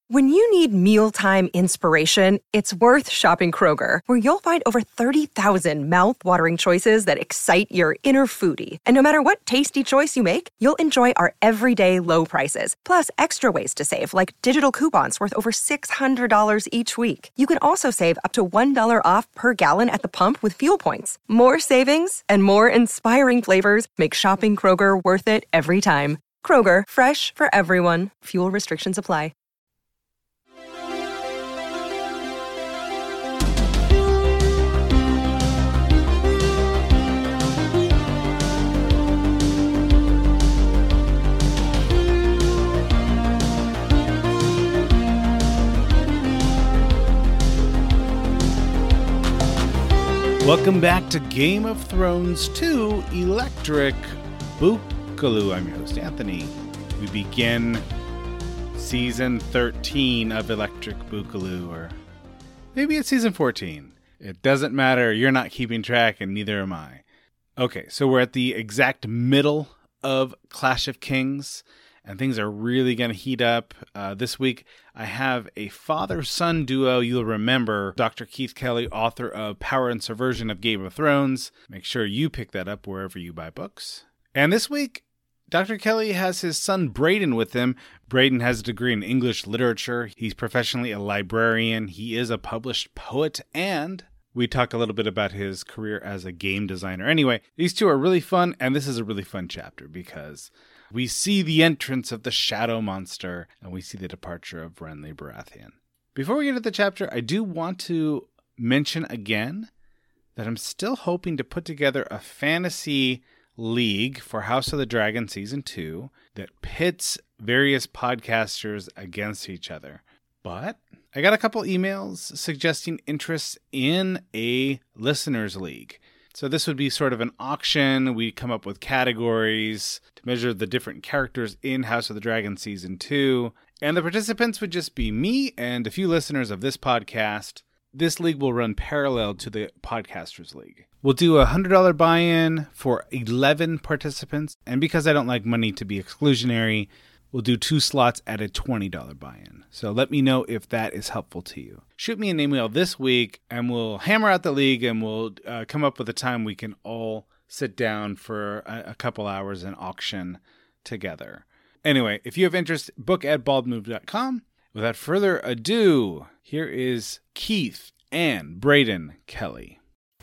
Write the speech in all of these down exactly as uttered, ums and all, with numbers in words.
When you need mealtime inspiration, it's worth shopping Kroger, where you'll find over thirty thousand mouth-watering choices that excite your inner foodie. And no matter what tasty choice you make, you'll enjoy our everyday low prices, plus extra ways to save, like digital coupons worth over six hundred dollars each week. You can also save up to one dollar off per gallon at the pump with fuel points. More savings and more inspiring flavors make shopping Kroger worth it every time. Kroger, fresh for everyone. Fuel restrictions apply. Welcome back to Game of Thrones two Electric Boogaloo. I'm your host, Anthony. We begin season thirteen of Electric Boogaloo, or maybe it's season fourteen. It doesn't matter. You're not keeping track, and neither am I. Okay, so we're at the exact middle of Clash of Kings, and things are really going to heat up. Uh, this week, I have a father-son duo. You'll remember Doctor Keith Kelly, author of Power and Subversion of Game of Thrones. Make sure you pick that up wherever you buy books. And this week, Doctor Kelly has his son Braden with him. Braden has a degree in English literature. He's professionally a librarian. He is a published poet, and we talk a little bit about his career as a game designer. Anyway, these two are really fun, and this is a really fun chapter because we see the entrance of the Shadow Monster, and we see the departure of Renly Baratheon. Before we get to the chapter, I do want to mention again that I'm still hoping to put together a fantasy league for House of the Dragon Season two that pits various podcasters against each other. But I got a couple emails suggesting interest in a listeners league. So this would be sort of an auction. We come up with categories to measure the different characters in House of the Dragon Season two. And the participants would just be me and a few listeners of this podcast. This league will run parallel to the Podcasters League. We'll do a one hundred dollars buy-in for eleven participants. And because I don't like money to be exclusionary, we'll do two slots at a twenty dollars buy-in. So let me know if that is helpful to you. Shoot me an email this week, and we'll hammer out the league, and we'll uh, come up with a time we can all sit down for a, a couple hours and auction together. Anyway, if you have interest, book at bald move dot com. Without further ado, here is Keith and Braden Kelly.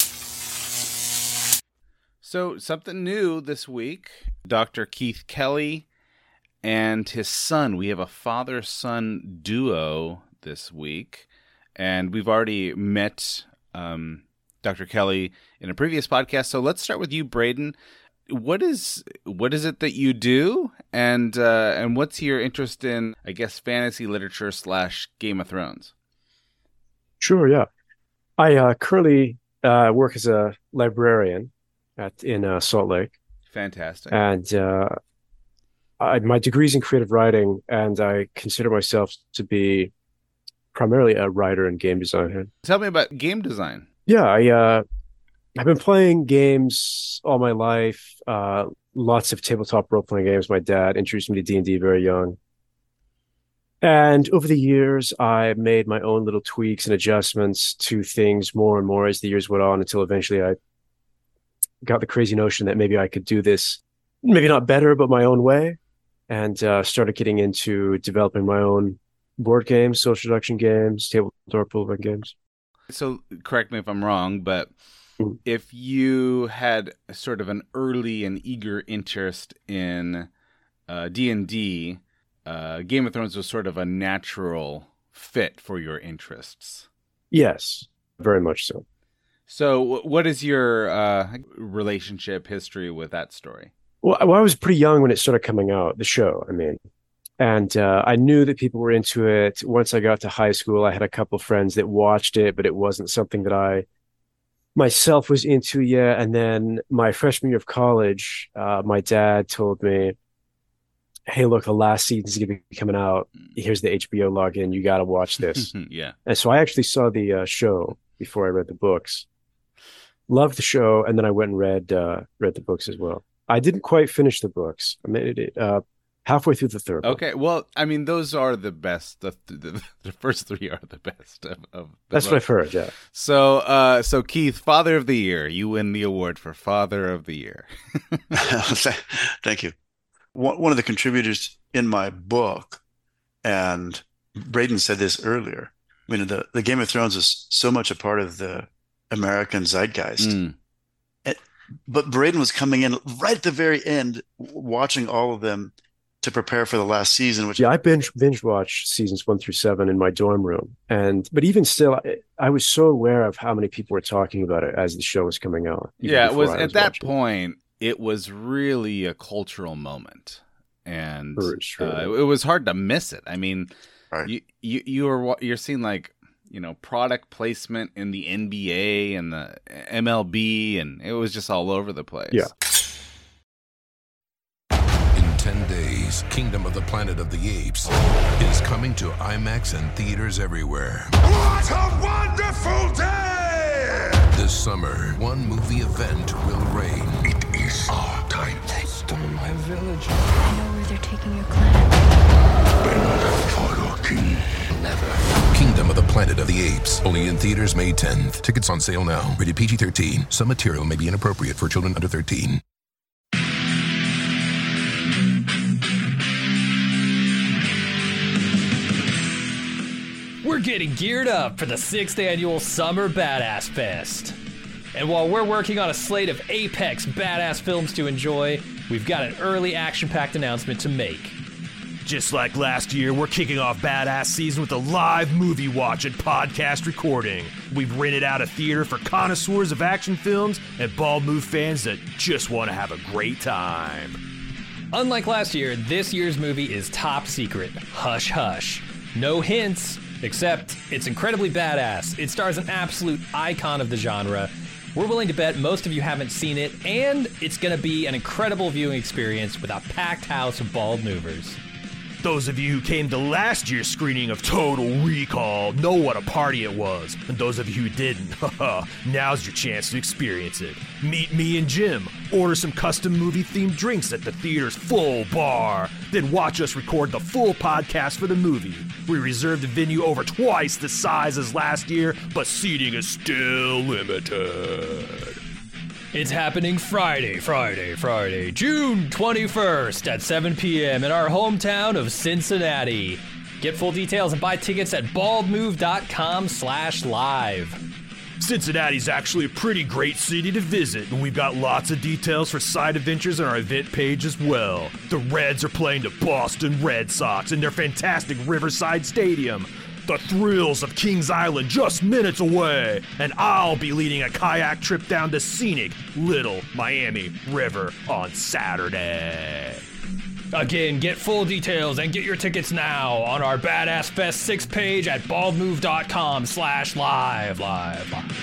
So something new this week. Doctor Keith Kelly and his son. We have a father-son duo this week, and we've already met um, Doctor Kelly in a previous podcast. So let's start with you, Braden. What is what is it that you do, and uh, and what's your interest in, I guess, fantasy literature slash Game of Thrones? Sure, yeah. I uh, currently uh, work as a librarian at in uh, Salt Lake. Fantastic. And uh, I, my degree's in creative writing, and I consider myself to be primarily a writer and game designer. Tell me about game design. Yeah, I, uh, I've been playing games all my life, uh, lots of tabletop role-playing games. My dad introduced me to D and D very young. And over the years, I made my own little tweaks and adjustments to things more and more as the years went on, until eventually I got the crazy notion that maybe I could do this, maybe not better, but my own way, and uh, started getting into developing my own board games, social deduction games, tabletop role-playing games. So correct me if I'm wrong, but mm. if you had a sort of an early and eager interest in uh, D and D, uh, Game of Thrones was sort of a natural fit for your interests. Yes, very much so. So what is your uh, relationship history with that story? Well, I was pretty young when it started coming out, the show, I mean. And uh, I knew that people were into it. Once I got to high school, I had a couple of friends that watched it, but it wasn't something that I myself was into yet. And then my freshman year of college, uh, my dad told me, hey, look, the last season's going to be coming out. Here's the H B O login. You got to watch this. Yeah. And so I actually saw the uh, show before I read the books. Loved the show, and then I went and read uh, read the books as well. I didn't quite finish the books. I made it. Uh, Halfway through the third one. Okay, well, I mean, those are the best. The, the, the first three are the best of, of the That's book. what I've heard, yeah. So, uh, so Keith, Father of the Year, you win the award for Father of the Year. Thank you. One of the contributors in my book, and Braden said this earlier, I mean, the, the Game of Thrones is so much a part of the American zeitgeist. Mm. And, but Braden was coming in right at the very end, watching all of them to prepare for the last season. Which yeah, I binge binge watched seasons one through seven in my dorm room, and but even still, I, I was so aware of how many people were talking about it as the show was coming out. Yeah, it was, was at that point. It. it was really a cultural moment, and uh, it was hard to miss it. I mean, right. you you you are you're seeing like you know product placement in the N B A and the M L B, and it was just all over the place. Yeah. ten days, Kingdom of the Planet of the Apes is coming to IMAX and theaters everywhere. What a wonderful day! This summer, one movie event will reign. It is our time. They stole my village. I know where they're taking your clan. Bend for your king. Never. Kingdom of the Planet of the Apes. Only in theaters May tenth. Tickets on sale now. Rated P G thirteen. Some material may be inappropriate for children under thirteen. We're getting geared up for the sixth annual Summer Badass Fest. And while we're working on a slate of apex badass films to enjoy, we've got an early action-packed announcement to make. Just like last year, we're kicking off Badass Season with a live movie watch and podcast recording. We've rented out a theater for connoisseurs of action films and Bald Move fans that just want to have a great time. Unlike last year, this year's movie is top secret. Hush hush. No hints. Except, it's incredibly badass. It stars an absolute icon of the genre. We're willing to bet most of you haven't seen it, and it's going to be an incredible viewing experience with a packed house of bald movers. Those of you who came to last year's screening of Total Recall know what a party it was. And those of you who didn't, now's your chance to experience it. Meet me and Jim, order some custom movie-themed drinks at the theater's full bar, then watch us record the full podcast for the movie. We reserved the venue over twice the size as last year, but seating is still limited. It's happening Friday, Friday, Friday, June twenty-first at seven p.m. in our hometown of Cincinnati. Get full details and buy tickets at baldmove.com slash live. Cincinnati's actually a pretty great city to visit, and we've got lots of details for side adventures on our event page as well. The Reds are playing the Boston Red Sox in their fantastic Riverside Stadium. The thrills of Kings Island just minutes away, and I'll be leading a kayak trip down to scenic Little Miami River on Saturday. Again, get full details and get your tickets now on our Badass Fest six page at baldmove.com slash live, live, live.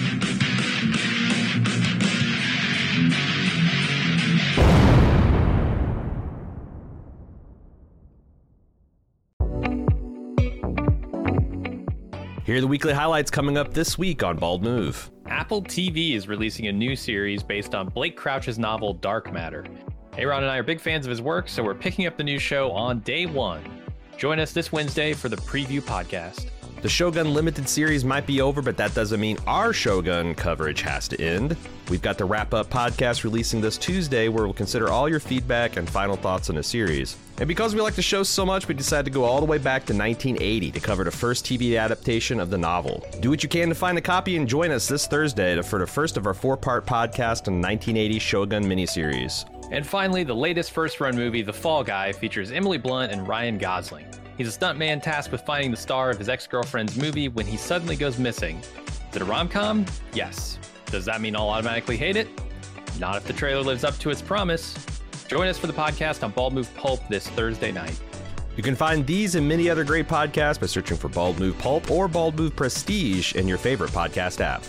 Here are the weekly highlights coming up this week on Bald Move. Apple T V is releasing a new series based on Blake Crouch's novel Dark Matter. Aaron and I are big fans of his work, so we're picking up the new show on day one. Join us this Wednesday for the preview podcast. The Shogun Limited series might be over, but that doesn't mean our Shogun coverage has to end. We've got the wrap-up podcast releasing this Tuesday, where we'll consider all your feedback and final thoughts on the series. And because we like the show so much, we decided to go all the way back to nineteen eighty to cover the first T V adaptation of the novel. Do what you can to find a copy and join us this Thursday for the first of our four-part podcast on the nineteen eighty Shogun miniseries. And finally, the latest first-run movie, The Fall Guy, features Emily Blunt and Ryan Gosling. He's a stuntman tasked with finding the star of his ex-girlfriend's movie when he suddenly goes missing. Is it a rom-com? Yes. Does that mean I'll automatically hate it? Not if the trailer lives up to its promise. Join us for the podcast on Bald Move Pulp this Thursday night. You can find these and many other great podcasts by searching for Bald Move Pulp or Bald Move Prestige in your favorite podcast app.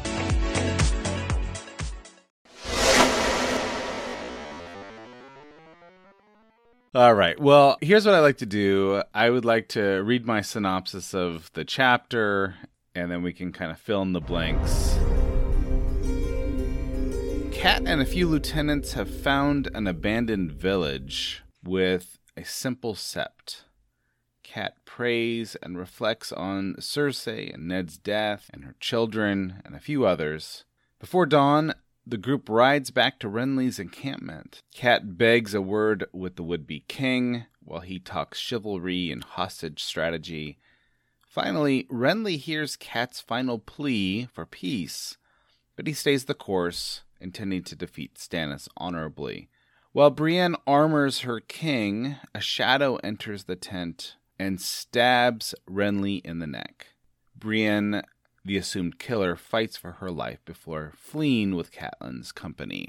All right. Well, here's what I like to do. I would like to read my synopsis of the chapter, and then we can kind of fill in the blanks. Kat and a few lieutenants have found an abandoned village with a simple sept. Kat prays and reflects on Cersei and Ned's death and her children and a few others. Before dawn, the group rides back to Renly's encampment. Kat begs a word with the would-be king while he talks chivalry and hostage strategy. Finally, Renly hears Kat's final plea for peace, but he stays the course, intending to defeat Stannis honorably. While Brienne armors her king, a shadow enters the tent and stabs Renly in the neck. Brienne, the assumed killer, fights for her life before fleeing with Catelyn's company.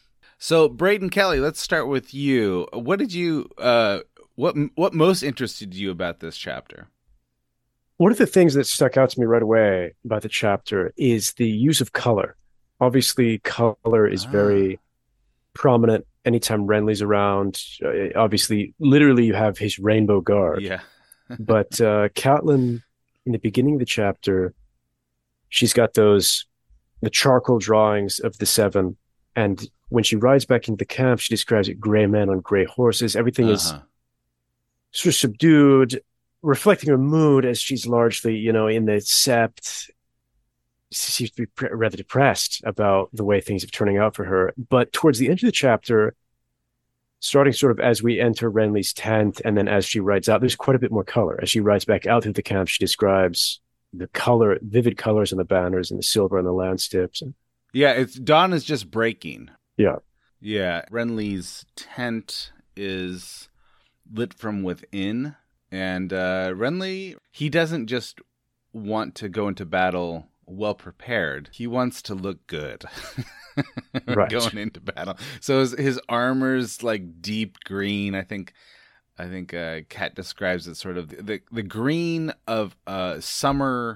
So, Braden Kelly, let's start with you. What did you, uh, what what most interested you about this chapter? One of the things that stuck out to me right away about the chapter is the use of color. Obviously, color is ah. very prominent anytime Renly's around. Uh, obviously, literally, you have his rainbow guard. Yeah. But uh, Catelyn, in the beginning of the chapter, she's got those, the charcoal drawings of the Seven. And when she rides back into the camp, she describes it gray men on gray horses. Everything uh-huh. is sort of subdued, reflecting her mood as she's largely, you know, in the sept. She seems to be pre- rather depressed about the way things are turning out for her. But towards the end of the chapter, starting sort of as we enter Renly's tent, and then as she rides out, there's quite a bit more color. As she rides back out through the camp, she describes the color, vivid colors on the banners and the silver on the landstips. And yeah, it's dawn is just breaking. Yeah. Yeah. Renly's tent is lit from within. And uh, Renly, he doesn't just want to go into battle well prepared. He wants to look good right. going into battle. So his, his armor's like deep green. I think I think uh, Kat describes it sort of the, the, the green of uh, summer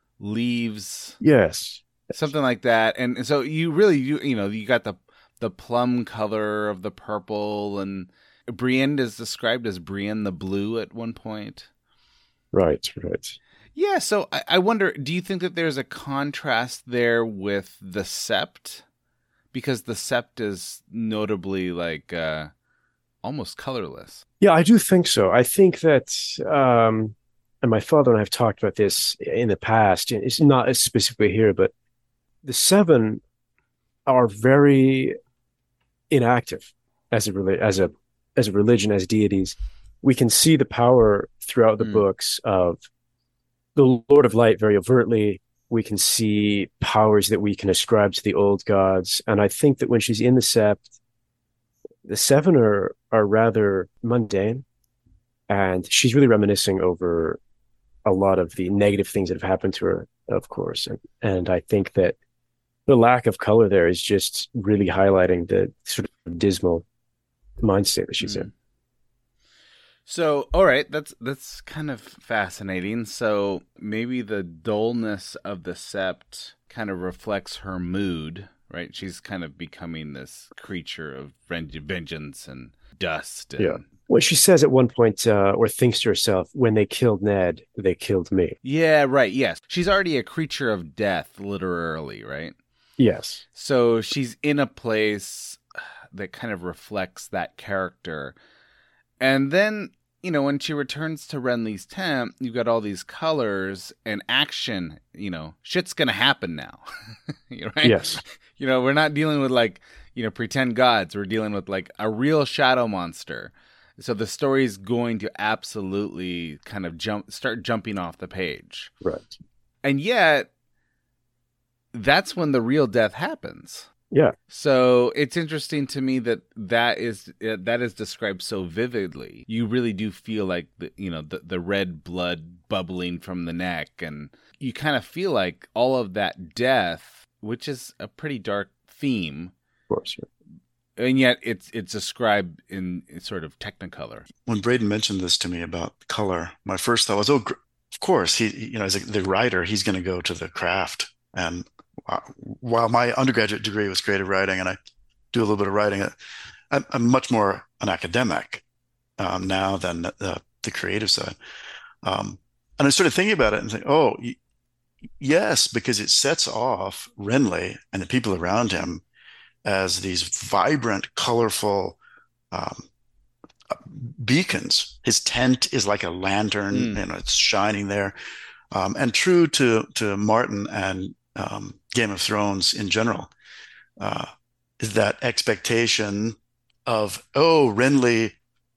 leaves. Yes. Something like that. And, and so you really, you you know, you got the the plum color of the purple, and Brienne is described as Brienne the Blue at one point. Right, right. Yeah, so I, I wonder, do you think that there's a contrast there with the sept? Because the sept is notably like uh, almost colorless. Yeah, I do think so. I think that, um, and my father and I have talked about this in the past, it's not specifically here, but the Seven are very inactive as a, as a, as a religion, as deities. We can see the power throughout the mm. books of the Lord of Light very overtly. We can see powers that we can ascribe to the old gods. And I think that when she's in the sept, the Seven are, are rather mundane. And she's really reminiscing over a lot of the negative things that have happened to her, of course. And, and I think that the lack of color there is just really highlighting the sort of dismal mind state that she's mm. in. So, all right, that's that's kind of fascinating. So maybe the dullness of the sept kind of reflects her mood, right? She's kind of becoming this creature of vengeance and dust. And... Yeah. Well, she says at one point, uh, or thinks to herself, when they killed Ned, they killed me. Yeah, right, yes. She's already a creature of death, literally, right? Yes. So she's in a place that kind of reflects that character. And then, you know, when she returns to Renly's tent, you've got all these colors and action, you know, shit's going to happen now. Right? Yes. You know, we're not dealing with like, you know, pretend gods. We're dealing with like a real shadow monster. So the story's going to absolutely kind of jump, start jumping off the page. Right. And yet, that's when the real death happens. Yeah. So it's interesting to me that that is uh, that is described so vividly. You really do feel like the you know the the red blood bubbling from the neck, and you kind of feel like all of that death, which is a pretty dark theme. Of course. Yeah. And yet it's it's described in, in sort of Technicolor. When Braden mentioned this to me about color, my first thought was, oh, gr- of course, he you know as a, the writer, he's going to go to the craft. And while my undergraduate degree was creative writing, and I do a little bit of writing, I'm, I'm much more an academic um, now than the, the creative side. Um, and I started thinking about it and think, oh, y- yes, because it sets off Renly and the people around him as these vibrant, colorful, um, beacons. His tent is like a lantern, Mm. you know, it's shining there. Um, and true to to Martin and um, Game of Thrones in general, uh, is that expectation of, oh, Renly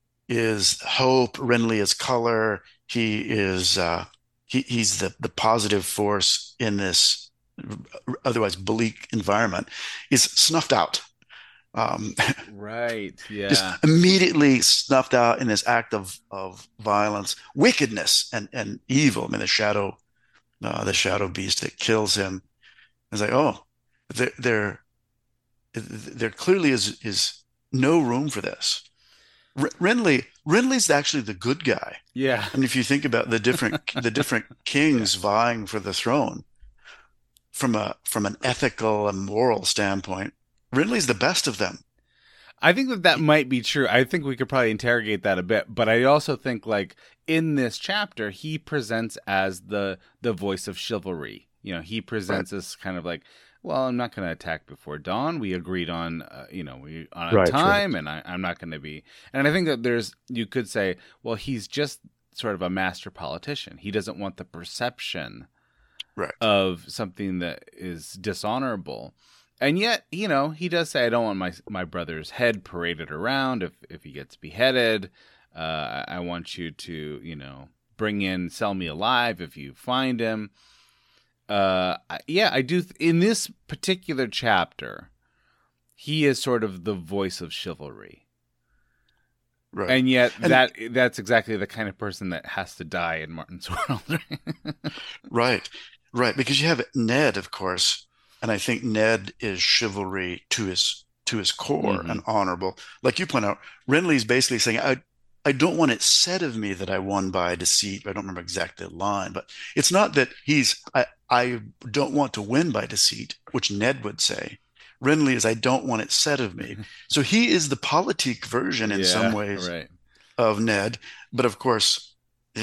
is hope, Renly is color, he is uh, he, he's the the positive force in this otherwise bleak environment, is snuffed out. Um, Right. Yeah. just immediately snuffed out in this act of of violence, wickedness, and and evil. I mean, the shadow, uh, the shadow beast that kills him. It's like, oh, there there there clearly is is no room for this. R- Renly Renly's actually the good guy. Yeah. And if you think about the different the different kings vying for the throne, from a from an ethical and moral standpoint, Renly's the best of them. I think that that might be true. I think we could probably interrogate that a bit, but I also think, like, in this chapter, he presents as the the voice of chivalry. You know, he presents Right. as kind of like, well, I'm not going to attack before dawn. We agreed on, uh, you know, we on a Right, time, right. and I, I'm not going to be. And I think that there's, you could say, well, he's just sort of a master politician. He doesn't want the perception Right. of something that is dishonorable. And yet, you know, he does say, I don't want my my brother's head paraded around if, if he gets beheaded. Uh, I want you to, you know, bring in, sell me alive if you find him. Uh, I- yeah, I do. Th- in this particular chapter, he is sort of the voice of chivalry. Right. And yet, And- that that's exactly the kind of person that has to die in Martin's world. Right. Right. Because you have Ned, of course, and I think Ned is chivalry to his to his core Mhm. and honorable. Like you point out, Renly's basically saying, I I don't want it said of me that I won by deceit. I don't remember exactly the line, but it's not that he's I, I don't want to win by deceit, which Ned would say. Renly is, I don't want it said of me. So he is the politique version in Yeah, some ways right. of Ned, but of course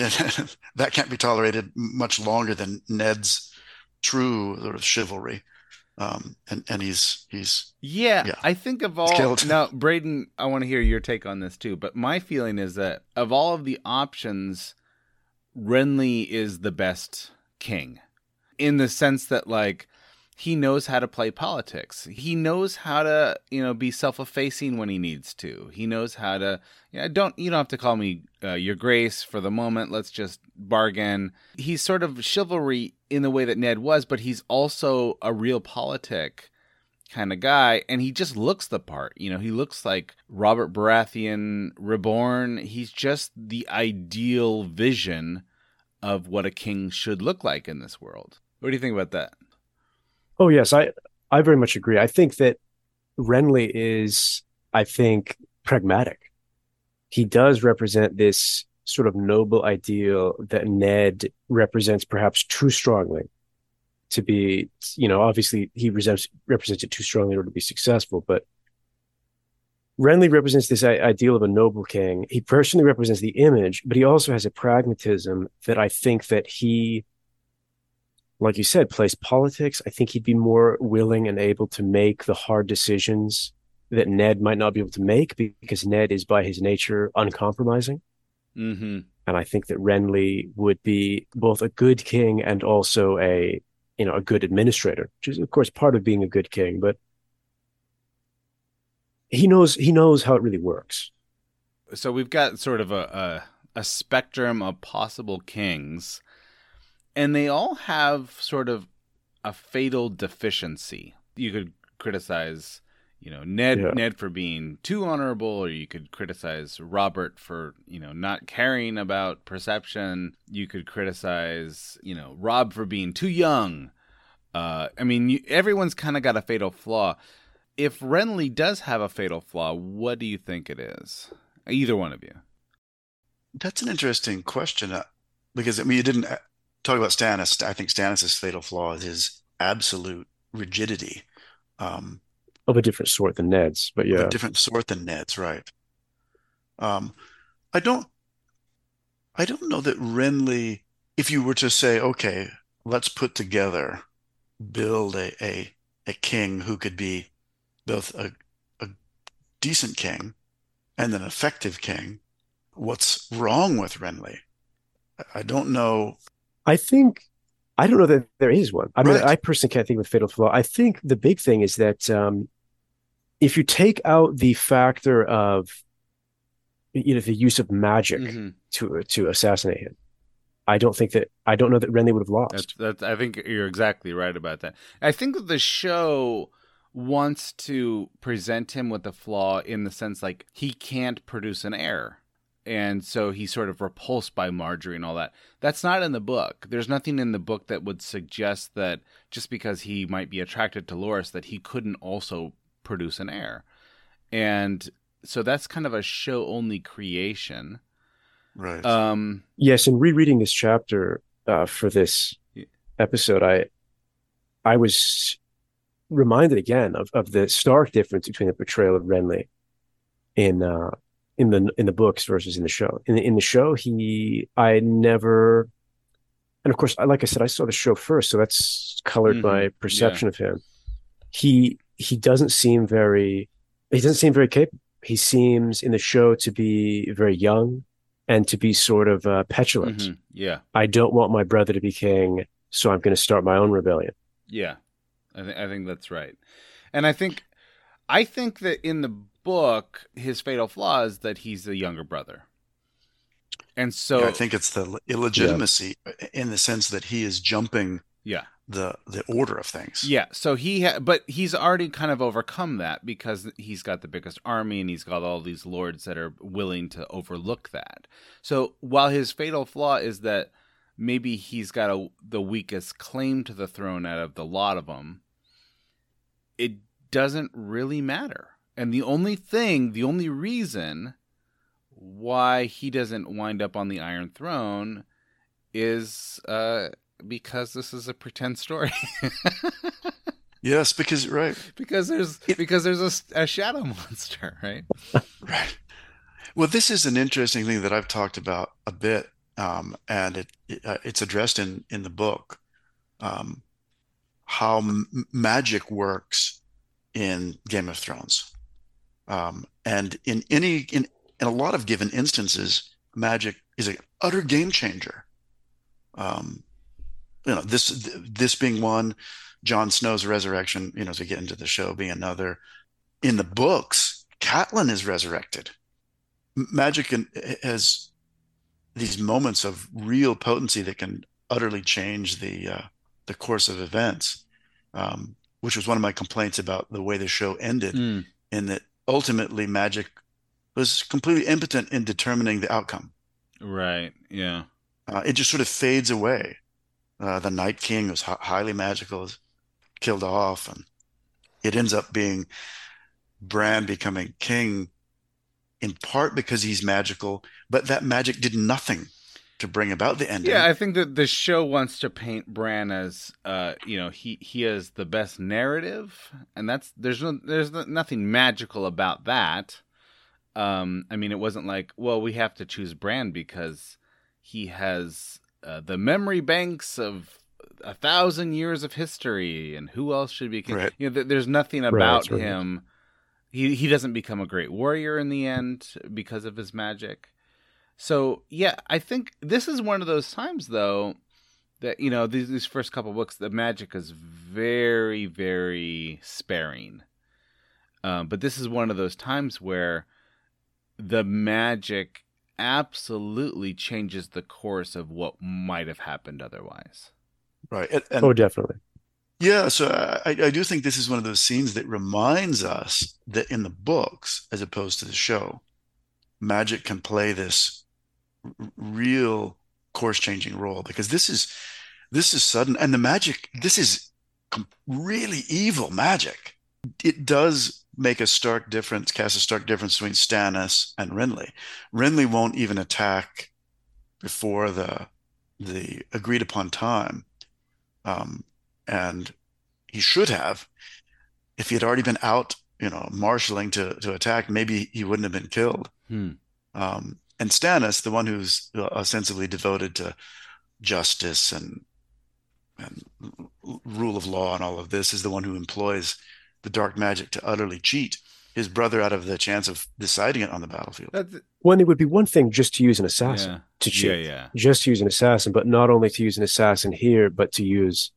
that can't be tolerated much longer than Ned's true sort of chivalry. Um, and and he's he's Yeah, Yeah. I think of He's all killed. now, Braden, I want to hear your take on this too. But my feeling is that of all of the options, Renly is the best king, in the sense that, like, he knows how to play politics. He knows how to, you know, be self-effacing when he needs to. He knows how to, you know, don't you don't have to call me uh, your grace for the moment. Let's just bargain. He's sort of chivalry in the way that Ned was, but he's also a real politic kind of guy, and he just looks the part. You know, he looks like Robert Baratheon reborn. He's just the ideal vision of what a king should look like in this world. What do you think about that? Oh, yes, I, I very much agree. I think that Renly is, I think, pragmatic. He does represent this sort of noble ideal that Ned represents perhaps too strongly to be, you know, obviously he represents, represents it too strongly in order to be successful, but Renly represents this i- ideal of a noble king. He personally represents the image, but he also has a pragmatism that I think that he, like you said, plays politics. I think he'd be more willing and able to make the hard decisions that Ned might not be able to make, because Ned is by his nature uncompromising. Mm-hmm. And I think that Renly would be both a good king and also a, you know, a good administrator, which is of course part of being a good king, but he knows he knows how it really works. So we've got sort of a, a a spectrum of possible kings, and they all have sort of a fatal deficiency. You could criticize, you know, Ned Yeah. Ned for being too honorable, or you could criticize Robert for, you know, not caring about perception. You could criticize, you know, Robb for being too young. Uh, I mean, you, everyone's kind of got a fatal flaw. If Renly does have a fatal flaw, what do you think it is? Either one of you. That's an interesting question, uh, because I mean you didn't uh, talk about Stannis. I think Stannis's fatal flaw is his absolute rigidity, um, Of a different sort than Ned's, but of yeah. a different sort than Ned's, right? Um, I don't, I don't know that Renly. If you were to say, okay, let's put together, build a a, a king who could be both a a decent king and an effective king, what's wrong with Renly? I don't know. I think, I don't know that there is one. I mean, Right. I personally can't think of a fatal flaw. I think the big thing is that um, if you take out the factor of, you know, the use of magic Mm-hmm. to to assassinate him, I don't think that, I don't know that Renly would have lost. That's, that's, I think you're exactly right about that. I think that the show wants to present him with a flaw in the sense like he can't produce an heir. And so he's sort of repulsed by Marjorie and all that. That's not in the book. There's nothing in the book that would suggest that just because he might be attracted to Loras that he couldn't also produce an heir. And so that's kind of a show-only creation. Right. Um, Yes, and rereading this chapter uh, for this episode, I I was reminded again of, of the stark difference between the portrayal of Renly in uh, in the in the books versus in the show. In the, in the show, he I never, and of course, like I said, I saw the show first, so that's colored Mhm, my perception of him. He he doesn't seem very he doesn't seem very capable. He seems in the show to be very young and to be sort of uh, petulant. mhm, yeah, I don't want my brother to be king, so I'm going to start my own rebellion. yeah. I think I think that's right. And I think I think that in the book, his fatal flaw is that he's the younger brother. And so Yeah, I think it's the illegitimacy in the sense that he is jumping yeah. the the order of things. Yeah, so he ha- but he's already kind of overcome that because he's got the biggest army and he's got all these lords that are willing to overlook that. So while his fatal flaw is that maybe he's got a, the weakest claim to the throne out of the lot of them, it doesn't really matter. And the only thing, the only reason why he doesn't wind up on the Iron Throne is uh, because this is a pretend story. Yes, because right, because there's because there's a, a shadow monster, right? right. Well, this is an interesting thing that I've talked about a bit, um, and it, it uh, it's addressed in in the book, um, how m- magic works in Game of Thrones, um, and in any in in a lot of given instances, magic is an utter game changer. Um, you know, this this being one, Jon Snow's resurrection, you know, as we get into the show, being another. In the books, Catelyn is resurrected. Magic can, has these moments of real potency that can utterly change the uh, the course of events, um, which was one of my complaints about the way the show ended, Mm. in that ultimately magic was completely impotent in determining the outcome. Right. Yeah. Uh, it just sort of fades away. Uh, the Night King was h- highly magical, is killed off, and it ends up being Bran becoming king in part because he's magical, but that magic did nothing to bring about the ending. Yeah, I think that the show wants to paint Bran as, uh, you know, he he has the best narrative, and that's there's no there's no, nothing magical about that. Um, I mean, it wasn't like, well, we have to choose Bran because he has uh, the memory banks of a thousand years of history, and who else should be king? Right. You know, th- there's nothing Right, about that's right. him. He he doesn't become a great warrior in the end because of his magic. So yeah, I think this is one of those times though that, you know, these these first couple books, the magic is very very sparing. Um, but this is one of those times where the magic absolutely changes the course of what might have happened otherwise. Right. And, and Oh, definitely. yeah, so I, I do think this is one of those scenes that reminds us that in the books, as opposed to the show, magic can play this r- real course-changing role, because this is this is sudden, and the magic, this is com- really evil magic. It does make a stark difference, cast a stark difference between Stannis and Renly. Renly won't even attack before the the agreed upon time. Um, and he should have. If he had already been out, you know, marshaling to to attack, maybe he wouldn't have been killed. Hmm. Um, and Stannis, the one who's ostensibly devoted to justice and and rule of law and all of this, is the one who employs the dark magic to utterly cheat. his brother out of the chance of deciding it on the battlefield. That's, When it would be one thing just to use an assassin Yeah. to cheat, Yeah, yeah. just to use an assassin, but not only to use an assassin here, but to use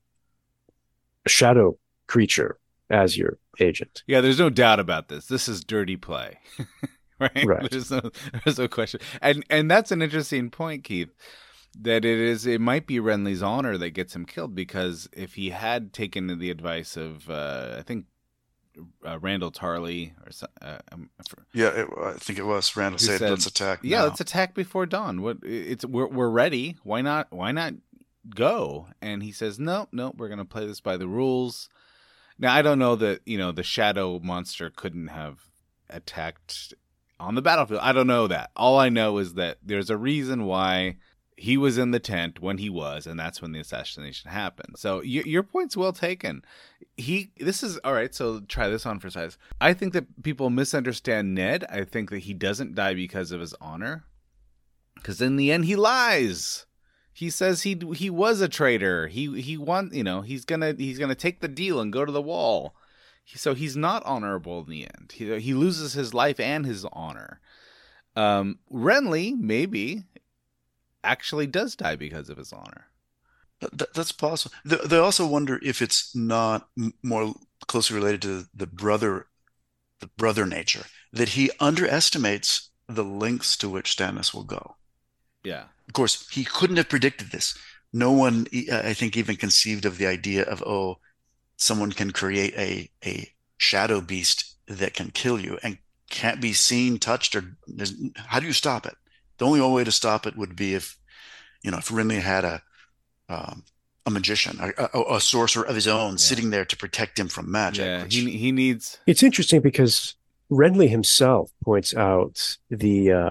a shadow creature as your agent. yeah, there's no doubt about this. This is dirty play. right? Right. There's no there's no question. And and that's an interesting point, Keith. That it is, it might be Renly's honor that gets him killed, because if he had taken the advice of, uh, I think, uh, Randall Tarley, or so- uh, um, for- Yeah, it, I think it was. Randall who said, said, let's attack Yeah, now." let's attack before dawn. What it's we're we're ready. Why not? Why not go? And he says, no, no, we're gonna play this by the rules. Now I don't know that you know the shadow monster couldn't have attacked on the battlefield. I don't know that. All I know is that there's a reason why he was in the tent when he was, and that's when the assassination happened. So y- your point's well taken. He, this is all right. So try this on for size. I think that people misunderstand Ned. I think that he doesn't die because of his honor, because in the end he lies. He says he he was a traitor. He he want you know he's gonna he's gonna take the deal and go to the wall. So he's not honorable in the end. He he loses his life and his honor. Um, Renly maybe actually does die because of his honor. That, that's possible. They, they also wonder if it's not m- more closely related to the brother, the brother nature, that he underestimates the lengths to which Stannis will go. Yeah. Of course, he couldn't have predicted this. No one, I think, even conceived of the idea of, oh, someone can create a a shadow beast that can kill you and can't be seen, touched, or how do you stop it? The only way to stop it would be if, you know, if Renly had a um, a magician, a, a, a sorcerer of his own, yeah, sitting there to protect him from magic. Yeah, which... he he needs. It's interesting because Renly himself points out the uh,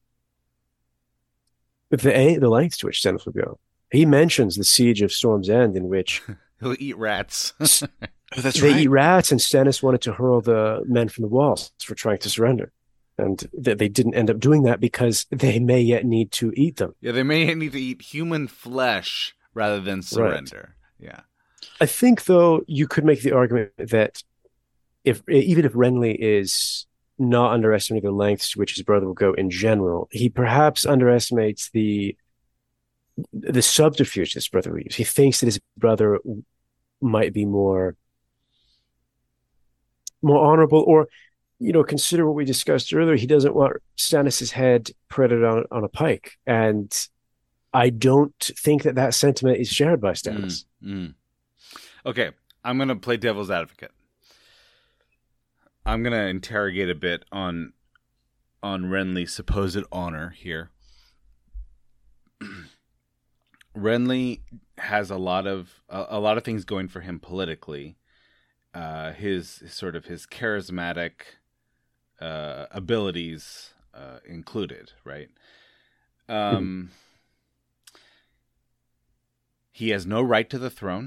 the the lengths to which Stannis would go. He mentions the siege of Storm's End, in which he'll eat rats. Oh, that's they right. eat rats, and Stannis wanted to hurl the men from the walls for trying to surrender. And th- they didn't end up doing that because they may yet need to eat them. Yeah, they may need to eat human flesh rather than surrender. Right. Yeah. I think, though, you could make the argument that if even if Renly is not underestimating the lengths to which his brother will go in general, he perhaps underestimates the the subterfuge his brother will use. He thinks that his brother might be more more honorable, or, you know, consider what we discussed earlier. He doesn't want Stannis's head paraded on, on a pike. And I don't think that that sentiment is shared by Stannis. Mm, mm. Okay, I'm going to play devil's advocate. I'm going to interrogate a bit on on Renly's supposed honor here. Renly has a lot of a, a lot of things going for him politically. Uh, his sort of his charismatic uh, abilities uh, included, right? Um, mm-hmm. He has no right to the throne.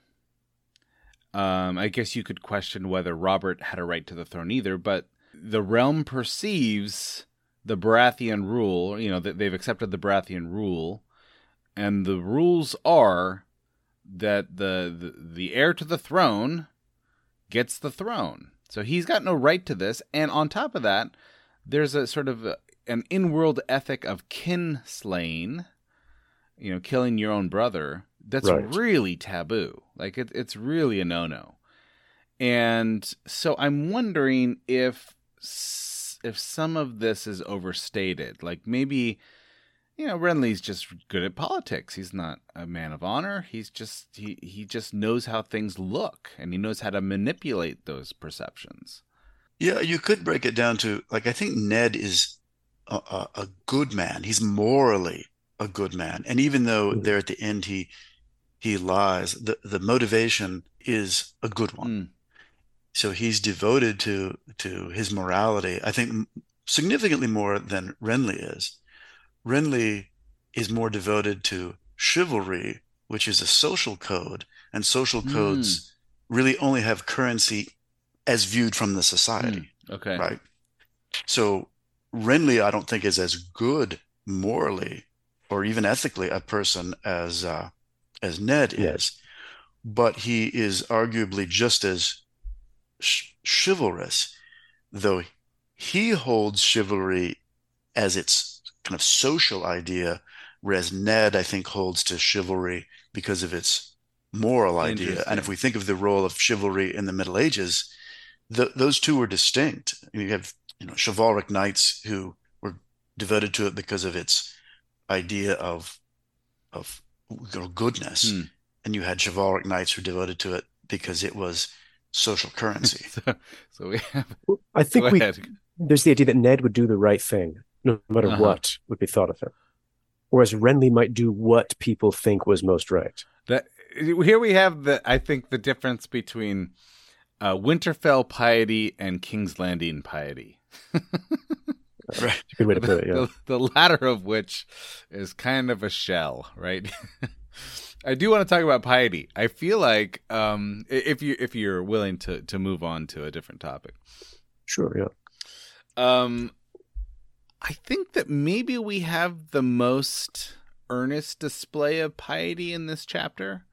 Um, I guess you could question whether Robert had a right to the throne either, but the realm perceives the Baratheon rule, you know, that they've accepted the Baratheon rule, and the rules are that the, the, the heir to the throne gets the throne. So he's got no right to this, and on top of that, there's a sort of a, an in-world ethic of kinslaying, you know, killing your own brother. That's right. Really taboo. Like, it, it's really a no-no. And so I'm wondering if if some of this is overstated. Like, maybe, you know, Renly's just good at politics. He's not a man of honor. He's just, he, he just knows how things look, and he knows how to manipulate those perceptions. Yeah, you could break it down to, like, I think Ned is a, a, a good man. He's morally a good man. And even though there at the end he he lies, the, the motivation is a good one. Mm. So he's devoted to to his morality, I think, significantly more than Renly is. Renly is more devoted to chivalry, which is a social code, and social mm. codes really only have currency as viewed from the society. Mm. Okay. Right? So Renly, I don't think, is as good morally or even ethically a person as uh, as Ned yes. is, but he is arguably just as sh- chivalrous. though he holds chivalry as its kind of social idea, whereas Ned, I think, holds to chivalry because of its moral idea. And if we think of the role of chivalry in the Middle Ages, the, those two were distinct. You have, you know, chivalric knights who were devoted to it because of its idea of of goodness, hmm. and you had chivalric knights who were devoted to it because it was social currency. so, so we have. I think we there's the idea that Ned would do the right thing, no matter uh-huh. what would be thought of him, whereas Renly might do what people think was most right. That here we have the I think the difference between uh, Winterfell piety and King's Landing piety. Right. Good way to put it, yeah. The, the latter of which is kind of a shell, right? I do want to talk about piety. I feel like um, if you if you're willing to to move on to a different topic. Sure, yeah. Um, I think that maybe we have the most earnest display of piety in this chapter.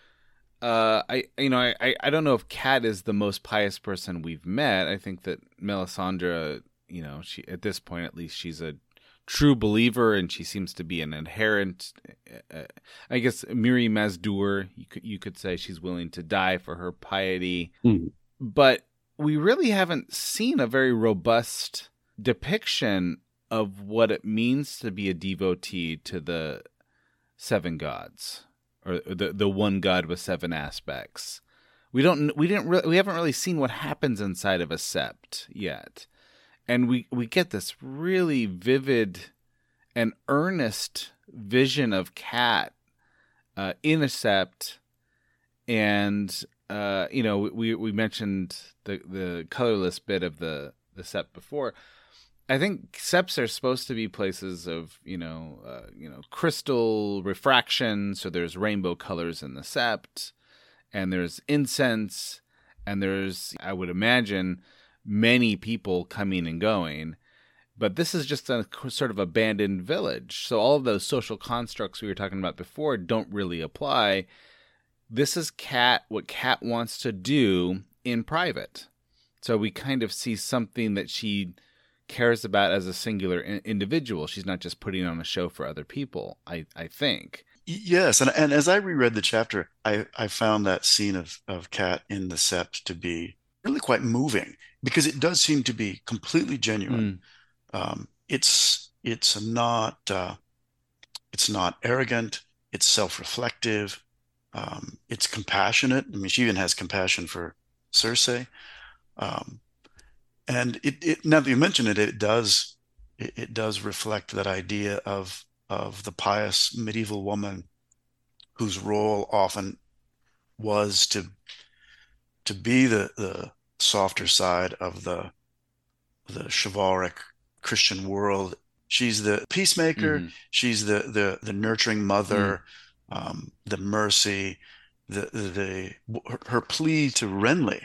Uh, I you know I I don't know if Kat is the most pious person we've met. I think that Melisandre, you know, she at this point at least she's a true believer, and she seems to be an adherent. Uh, I guess Miri Mazdur, you could you could say she's willing to die for her piety, mm. but we really haven't seen a very robust depiction of what it means to be a devotee to the seven gods, or the the one god with seven aspects. We don't we didn't re- we haven't really seen what happens inside of a sept yet. And we, we get this really vivid and earnest vision of Kat uh, in a sept. And, uh, you know, we we mentioned the, the colorless bit of the, the sept before. I think septs are supposed to be places of, you know, uh, you know, crystal refraction. So there's rainbow colors in the sept. And there's incense. And there's, I would imagine, many people coming and going, but this is just a sort of abandoned village. So all of those social constructs we were talking about before don't really apply. This is Kat, what Kat wants to do in private. So we kind of see something that she cares about as a singular individual. She's not just putting on a show for other people, I, I think. Yes, and and as I reread the chapter, I, I found that scene of, of Kat in the sept to be really quite moving, because it does seem to be completely genuine. Mm. Um, it's it's not uh, it's not arrogant. It's self-reflective. Um, it's compassionate. I mean, she even has compassion for Cersei. Um, and it, it now that you mention it, it does it, it does reflect that idea of of the pious medieval woman whose role often was to to be the the softer side of the the chivalric Christian world. She's the peacemaker. Mm-hmm. She's the the the nurturing mother, mm-hmm. um, the mercy. The the, the her, her plea to Renly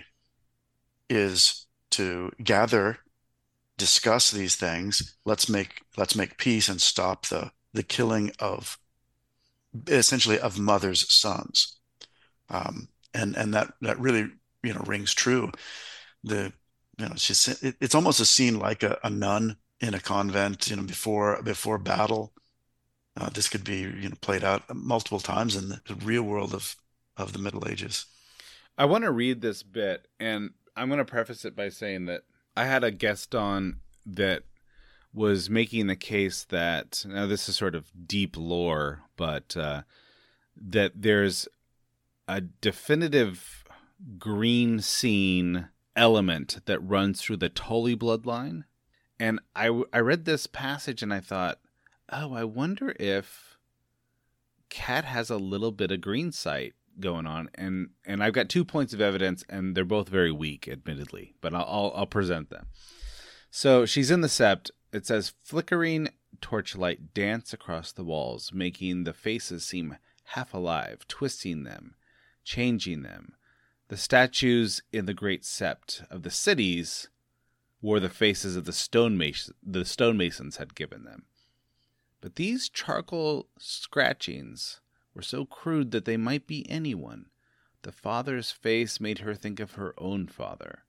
is to gather, discuss these things. Let's make let's make peace and stop the the killing of essentially of mothers' sons. Um, and and that that really you know rings true. The you know she's it, it's almost a scene like a, a nun in a convent, you know, before before battle. Uh, this could be you know played out multiple times in the, the real world of of the Middle Ages. I want to read this bit, and I'm going to preface it by saying that I had a guest on that was making the case that, now this is sort of deep lore, but uh, that there's a definitive green scene element that runs through the Tully bloodline. And I, I read this passage and I thought, oh, I wonder if Kat has a little bit of green sight going on. And, and I've got two points of evidence, and they're both very weak, admittedly, but I'll, I'll, I'll present them. So she's in the sept. It says, flickering torchlight dance across the walls, making the faces seem half alive, twisting them, changing them. The statues in the great sept of the cities wore the faces of the stonemason, the stonemasons had given them. But these charcoal scratchings were so crude that they might be anyone. The father's face made her think of her own father.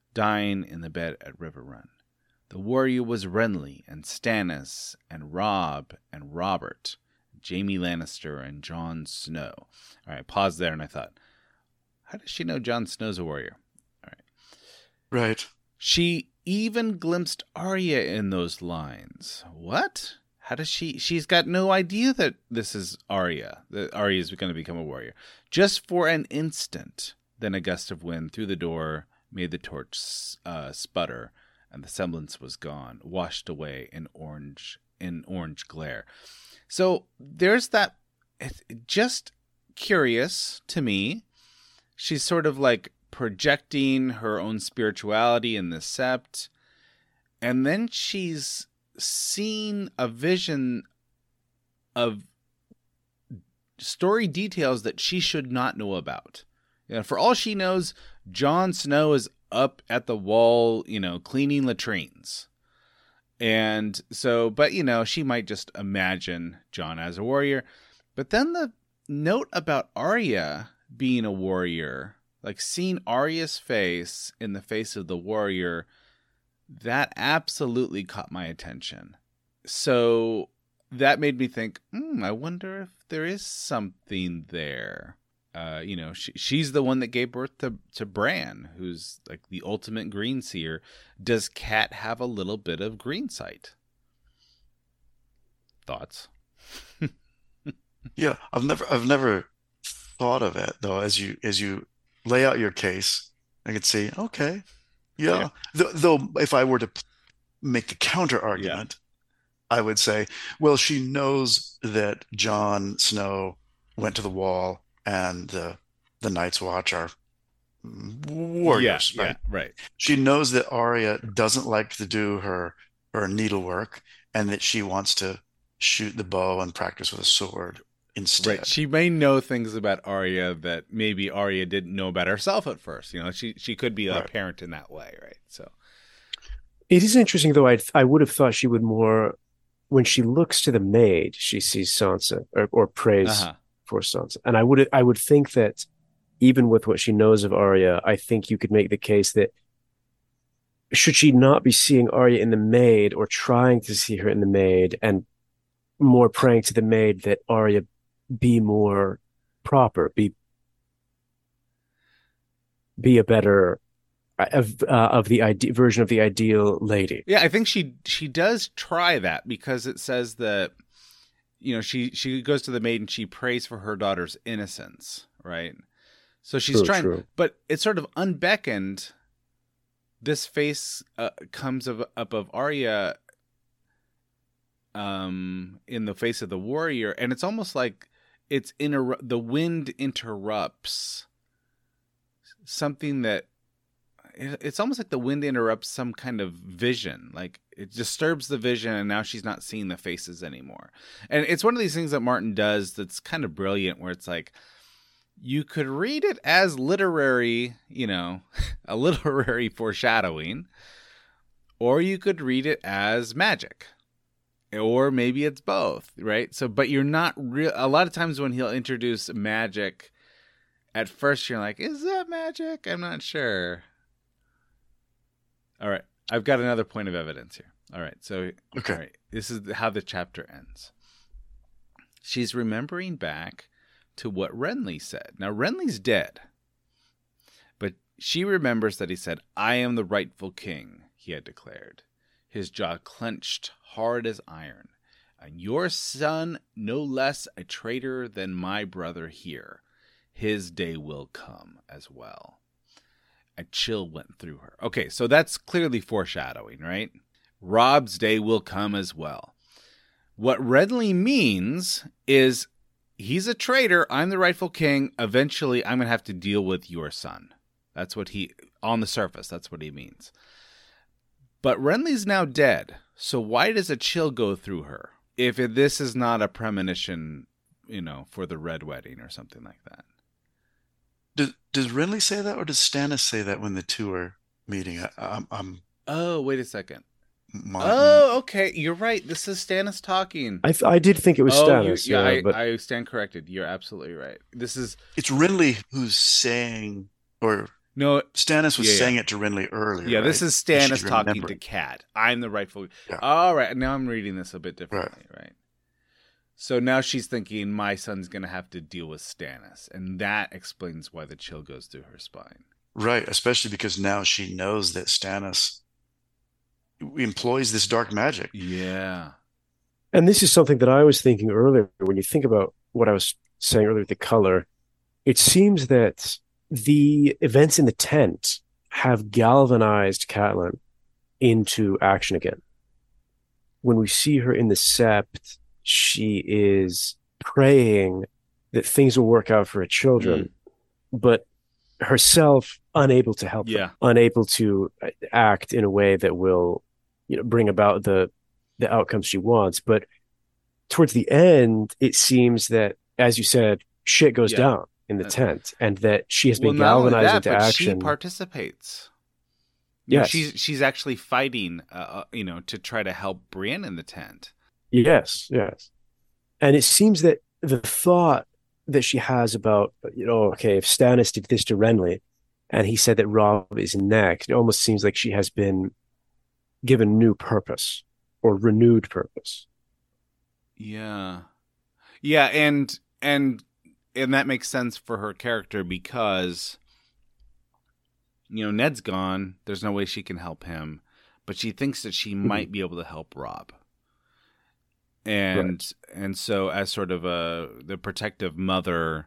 dying in the bed at Riverrun. The warrior was Renly and Stannis and Robb and Robert, Jaime Lannister and Jon Snow. All right, pause there, and I thought, how does she know Jon Snow's a warrior? All right. Right. She even glimpsed Arya in those lines. What? How does she... She's got no idea that this is Arya, that Arya is going to become a warrior. Just for an instant, then a gust of wind through the door made the torch uh, sputter, and the semblance was gone, washed away in orange in orange glare. So there's that... Just curious to me. She's sort of like projecting her own spirituality in the sept, and then she's seen a vision of story details that she should not know about. You know, for all she knows, Jon Snow is up at the wall, you know, cleaning latrines. And so, but, you know, she might just imagine Jon as a warrior. But then the note about Arya being a warrior, like seeing Arya's face in the face of the warrior, that absolutely caught my attention. So that made me think, hmm, I wonder if there is something there. Uh, you know, she, she's the one that gave birth to, to Bran, who's like the ultimate green seer. Does Cat have a little bit of green sight? Thoughts? Yeah, I've never, I've never thought of it though. As you, as you lay out your case, I could see, okay, yeah. yeah. Th- though, if I were to make the counter argument, yeah. I would say, well, she knows that Jon Snow went to the wall, and the the Night's Watch are warriors, yeah, right? Yeah, right. She knows that Arya doesn't like to do her her needlework, and that she wants to shoot the bow and practice with a sword instead. Right. She may know things about Arya that maybe Arya didn't know about herself at first. You know, she she could be a right. parent in that way, right? So it is interesting, though. I I would have thought she would more, when she looks to the maid, she sees Sansa or, or prays uh-huh. for Sansa, and I would I would think that even with what she knows of Arya, I think you could make the case that should she not be seeing Arya in the maid or trying to see her in the maid, and more praying to the maid that Arya be more proper, be be a better of uh, of the ide- version of the ideal lady. Yeah, I think she she does try that, because it says that, you know, she she goes to the maid and she prays for her daughter's innocence, right? So she's true, trying, true. But it's sort of unbeckoned. This face uh, comes of, up of Arya um, in the face of the warrior, and it's almost like it's inter- the wind interrupts something that it's almost like the wind interrupts some kind of vision. Like it disturbs the vision, and now she's not seeing the faces anymore. And it's one of these things that Martin does that's kind of brilliant, where it's like, you could read it as literary, you know, a literary foreshadowing, or you could read it as magic, or maybe it's both, right? So, but you're not real. A lot of times when he'll introduce magic, at first you're like, is that magic? I'm not sure. All right. I've got another point of evidence here. All right. So, okay. All right, this is how the chapter ends. She's remembering back to what Renly said. Now, Renly's dead, but she remembers that he said, I am the rightful king, he had declared, his jaw clenched hard as iron. And your son, no less a traitor than my brother here. His day will come as well. A chill went through her. Okay, so that's clearly foreshadowing, right? Robb's day will come as well. What Renly means is, he's a traitor. I'm the rightful king. Eventually, I'm going to have to deal with your son. That's what he, on the surface, that's what he means. But Renly's now dead. So why does a chill go through her? If it, this is not a premonition, you know, for the Red Wedding or something like that. Does, does Renly say that, or does Stannis say that when the two are meeting? I, I'm, I'm. Oh, wait a second. Martin. Oh, okay. You're right. This is Stannis talking. I th- I did think it was oh, Stannis. You, yeah, yeah, I, but... I stand corrected. You're absolutely right. This is it's Renly who's saying, or No, Stannis was yeah, saying yeah. it to Renly earlier. Yeah, this right? is And Stannis she's talking to remembering. Cat. I'm the rightful. Yeah. All right, now I'm reading this a bit differently, right? right? So now she's thinking my son's going to have to deal with Stannis, and that explains why the chill goes through her spine. Right, especially because now she knows that Stannis employs this dark magic. Yeah. And this is something that I was thinking earlier. When you think about what I was saying earlier with the color, it seems that the events in the tent have galvanized Catelyn into action again. When we see her in the Sept, she is praying that things will work out for her children, mm. but herself unable to help yeah. them, unable to act in a way that will, you know, bring about the the outcomes she wants. But towards the end, it seems that, as you said, shit goes yeah. down in the tent, and that she has been well, galvanized that, into but action. She participates. You yes, know, she's she's actually fighting, uh, you know, to try to help Brienne in the tent. Yes, yes, and it seems that the thought that she has about, you know, okay, if Stannis did this to Renly, and he said that Robb is next, it almost seems like she has been given new purpose or renewed purpose. Yeah, yeah, and and and that makes sense for her character because, you know, Ned's gone. There's no way she can help him, but she thinks that she mm-hmm. might be able to help Robb. And right. and so as sort of a the protective mother,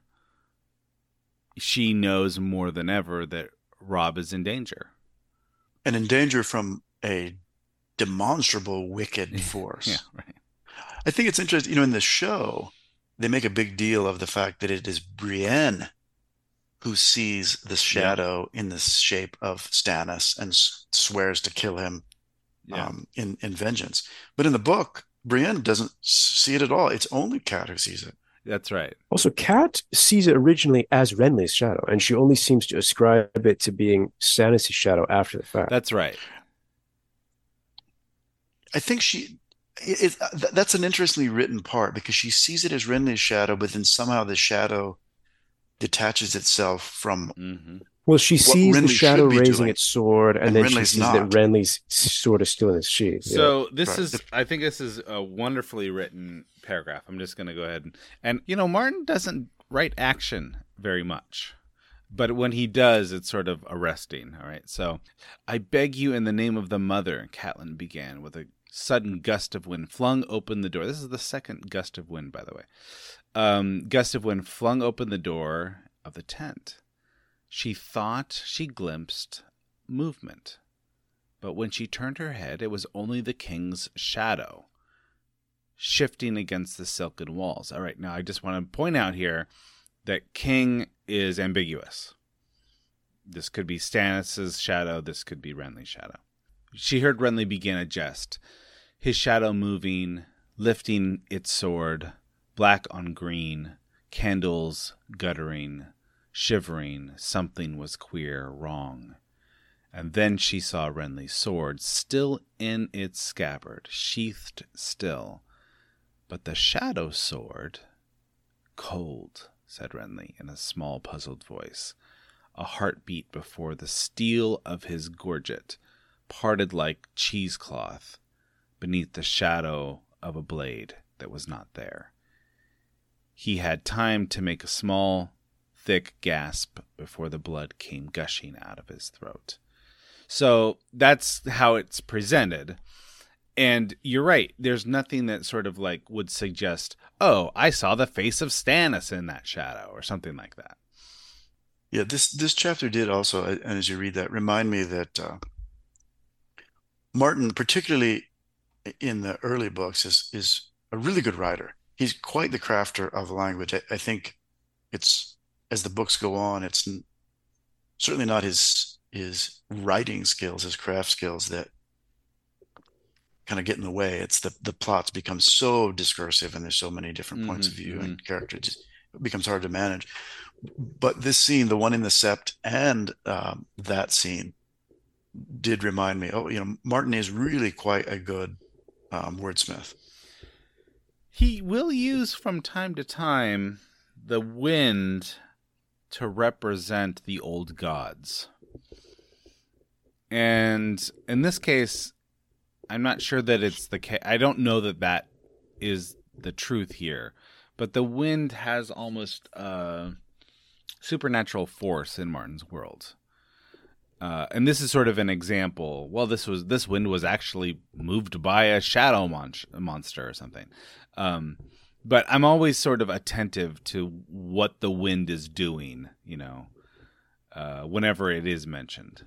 she knows more than ever that Robb is in danger. And in danger from a demonstrable wicked force. yeah, right. I think it's interesting, you know, in the show, they make a big deal of the fact that it is Brienne who sees the shadow yeah. in the shape of Stannis and s- swears to kill him yeah. um, in, in vengeance. But in the book, Brienne doesn't see it at all. It's only Cat who sees it. That's right. Also, Cat sees it originally as Renly's shadow, and she only seems to ascribe it to being Stannis' shadow after the fact. That's right. I think she... It, it, that's an interestingly written part because she sees it as Renly's shadow, but then somehow the shadow detaches itself from... Mm-hmm. Well, she sees the shadow raising doing. its sword, and, and then Renly's she sees not. that Renly's sword is still in his sheath. So yeah. this right. is, I think this is a wonderfully written paragraph. I'm just going to go ahead and, and, you know, Martin doesn't write action very much, but when he does, it's sort of arresting. All right. So, I beg you in the name of the mother, Catelyn began with a sudden gust of wind, flung open the door. This is the second gust of wind, by the way. Um, gust of wind flung open the door of the tent. She thought she glimpsed movement, but when she turned her head, it was only the king's shadow shifting against the silken walls. All right, now I just want to point out here that king is ambiguous. This could be Stannis' shadow. This could be Renly's shadow. She heard Renly begin a jest, his shadow moving, lifting its sword, black on green, candles guttering, shivering. Something was queer, wrong. And then she saw Renly's sword, still in its scabbard, sheathed still. But the shadow sword... Cold, said Renly in a small, puzzled voice. A heartbeat before the steel of his gorget parted like cheesecloth beneath the shadow of a blade that was not there. He had time to make a small, thick gasp before the blood came gushing out of his throat. So that's how it's presented. And you're right. There's nothing that sort of like would suggest, oh, I saw the face of Stannis in that shadow or something like that. Yeah, this this chapter did also, and as you read that, remind me that uh, Martin, particularly in the early books, is is a really good writer. He's quite the crafter of language. I, I think it's, as the books go on, it's n- certainly not his his writing skills, his craft skills that kind of get in the way. It's the the plots become so discursive, and there's so many different mm-hmm, points of view mm-hmm. and characters. It becomes hard to manage. But this scene, the one in the Sept, and um, that scene, did remind me. Oh, you know, Martin is really quite a good um, wordsmith. He will use from time to time the wind to represent the old gods. And in this case, I'm not sure that it's the case. I don't know that that is the truth here. But the wind has almost a supernatural force in Martin's world. Uh, and this is sort of an example. Well, this was this wind was actually moved by a shadow mon- monster or something. Um, but I'm always sort of attentive to what the wind is doing, you know, uh, whenever it is mentioned.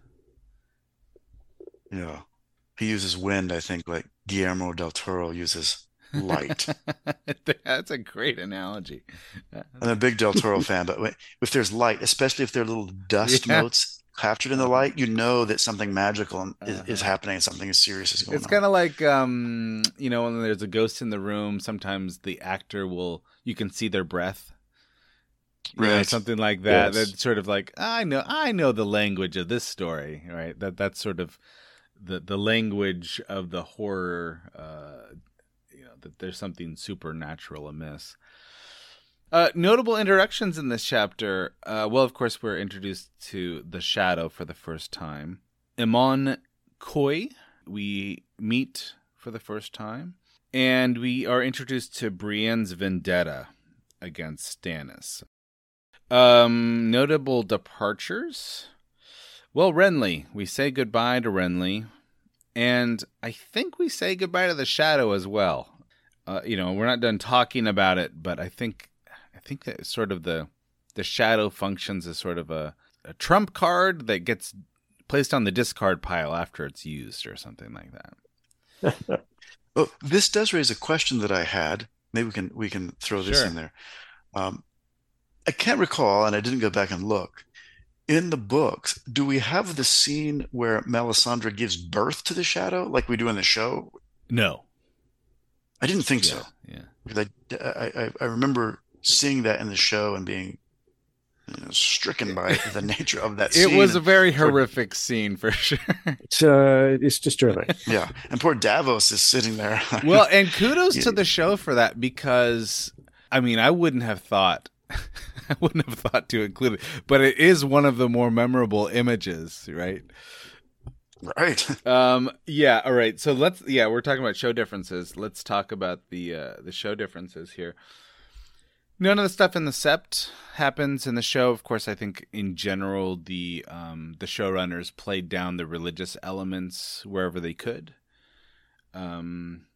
Yeah. He uses wind, I think, like Guillermo del Toro uses light. That's a great analogy. I'm a big Del Toro fan, but if there's light, especially if there are little dust yeah. motes captured in the light, you know that something magical is, uh-huh. is happening and something serious is going it's on. It's kind of like, um, you know, when there's a ghost in the room, sometimes the actor will, you can see their breath. Right. You know, something like that. Yes. That's sort of like, I know, I know the language of this story, right? That That's sort of the, the language of the horror, uh, you know, that there's something supernatural amiss. Uh, notable introductions in this chapter. Uh, well, of course, we're introduced to the Shadow for the first time. Amon Koi, we meet for the first time. And we are introduced to Brienne's vendetta against Stannis. Um, notable departures. Well, Renly. We say goodbye to Renly. And I think we say goodbye to the Shadow as well. Uh, you know, we're not done talking about it, but I think... I think that sort of the the Shadow functions as sort of a, a trump card that gets placed on the discard pile after it's used or something like that. Well, this does raise a question that I had. Maybe we can we can throw this Sure. in there. Um, I can't recall, and I didn't go back and look. In the books, do we have the scene where Melisandre gives birth to the Shadow like we do in the show? No. I didn't think yeah, so. Yeah. Because I, I, I remember seeing that in the show and being you know, stricken by the nature of that scene. It was a very poor, horrific scene for sure. It's uh, it's disturbing. Yeah, and poor Davos is sitting there. Well, and kudos to the show for that because, I mean, I wouldn't have thought, I wouldn't have thought to include it, but it is one of the more memorable images, right? Right. Um. Yeah. All right. So let's. Yeah, we're talking about show differences. Let's talk about the uh, the show differences here. None of the stuff in the Sept happens in the show. Of course, I think in general the um, the showrunners played down the religious elements wherever they could. Um,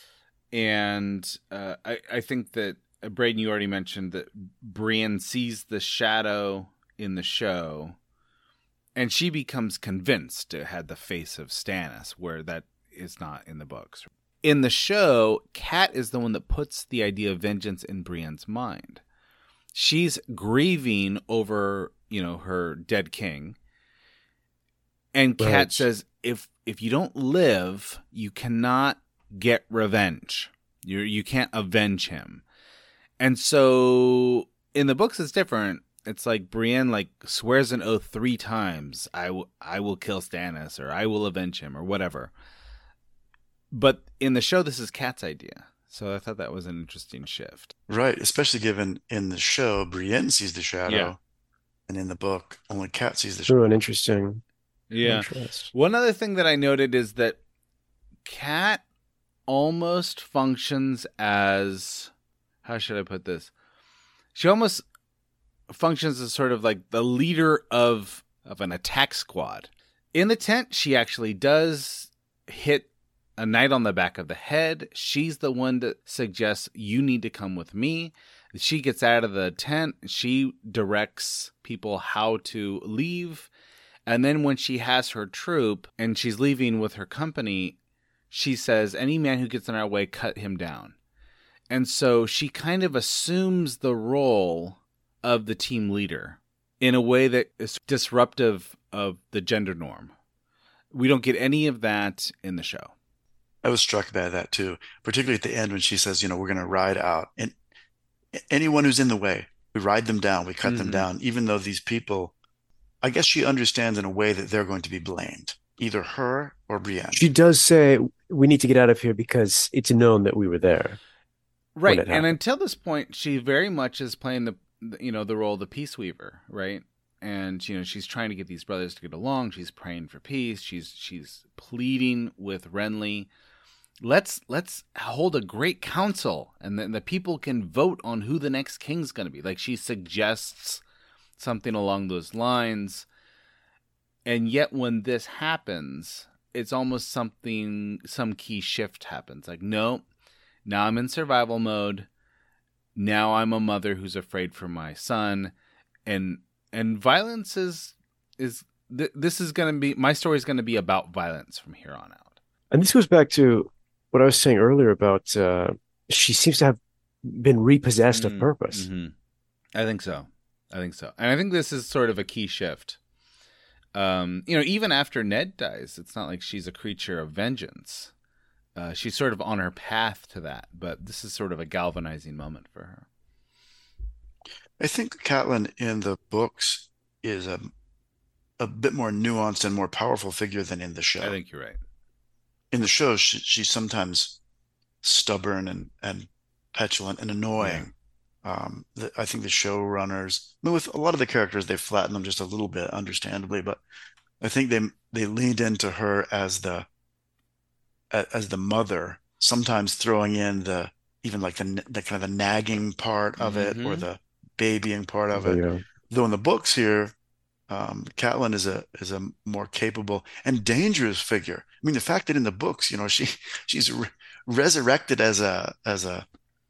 and uh, I I think that uh, Braden, you already mentioned that Brienne sees the Shadow in the show, and she becomes convinced it had the face of Stannis, where that is not in the books. In the show, Kat is the one that puts the idea of vengeance in Brienne's mind. She's grieving over, you know, her dead king. And Kat Right. says, if if you don't live, you cannot get revenge. You you can't avenge him. And so in the books, it's different. It's like Brienne like swears an oath three times. I will I will kill Stannis, or I will avenge him, or whatever. But in the show, this is Kat's idea. So I thought that was an interesting shift. Right, especially given in the show, Brienne sees the Shadow, Yeah. and in the book, only Kat sees the True Shadow. and interesting. Yeah. Interest. One other thing that I noted is that Kat almost functions as, how should I put this? She almost functions as sort of like the leader of of an attack squad. In the tent, she actually does hit a knight on the back of the head. She's the one that suggests, you need to come with me. She gets out of the tent. She directs people how to leave. And then when she has her troop and she's leaving with her company, she says, any man who gets in our way, cut him down. And so she kind of assumes the role of the team leader in a way that is disruptive of the gender norm. We don't get any of that in the show. I was struck by that too, particularly at the end when she says, you know, we're going to ride out. And anyone who's in the way, we ride them down, we cut Mm-hmm. them down, even though these people, I guess she understands in a way that they're going to be blamed, either her or Brienne. She does say, we need to get out of here because it's known that we were there. Right. it And happened. until this point, she very much is playing the, you know, the role of the peace weaver, right? and you know she's trying to get these brothers to get along. She's praying for peace. She's she's pleading with Renly. Let's let's hold a great council, and then the people can vote on who the next king's going to be. Like she suggests something along those lines, and yet when this happens, it's almost something some key shift happens. Like no, now I'm in survival mode. Now I'm a mother who's afraid for my son, and and violence is is th- this is going to be my story is going to be about violence from here on out. And this goes back to what I was saying earlier about uh, she seems to have been repossessed mm-hmm. of purpose. Mm-hmm. I think so. I think so. And I think this is sort of a key shift. Um, you know, even after Ned dies, it's not like she's a creature of vengeance. Uh, she's sort of on her path to that, but this is sort of a galvanizing moment for her. I think Catelyn in the books is a a bit more nuanced and more powerful figure than in the show. I think you're right. In the show, she, she's sometimes stubborn and, and petulant and annoying. Yeah. Um, the, I think the showrunners, I mean, with a lot of the characters, they flatten them just a little bit, understandably. But I think they they leaned into her as the as the mother, sometimes throwing in the even like the the kind of the nagging part of mm-hmm. it or the babying part of Oh, it. yeah. Though in the books here, um, Catelyn is a is a more capable and dangerous figure. I mean, the fact that in the books, you know, she she's re- resurrected as a as a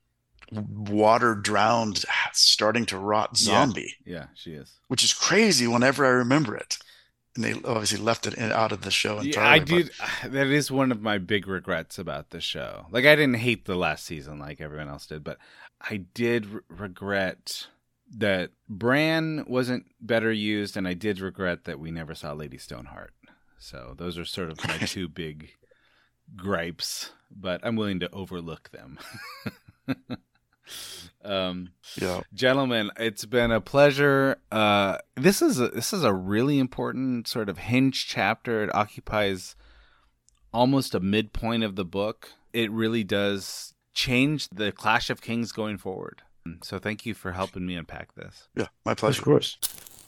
water drowned, starting to rot zombie. Yeah, yeah, she is. Which is crazy whenever I remember it. And they obviously left it in, out of the show entirely. Yeah, I did. But... That is one of my big regrets about the show. Like, I didn't hate the last season like everyone else did, but I did re- regret that Bran wasn't better used, and I did regret that we never saw Lady Stoneheart. So those are sort of my two big gripes, but I'm willing to overlook them. um yeah Gentlemen, it's been a pleasure. uh this is a, this is a really important sort of hinge chapter. It occupies almost a midpoint of the book. It really does change the Clash of Kings going forward. So thank you for helping me unpack this. Yeah, my pleasure. Of course.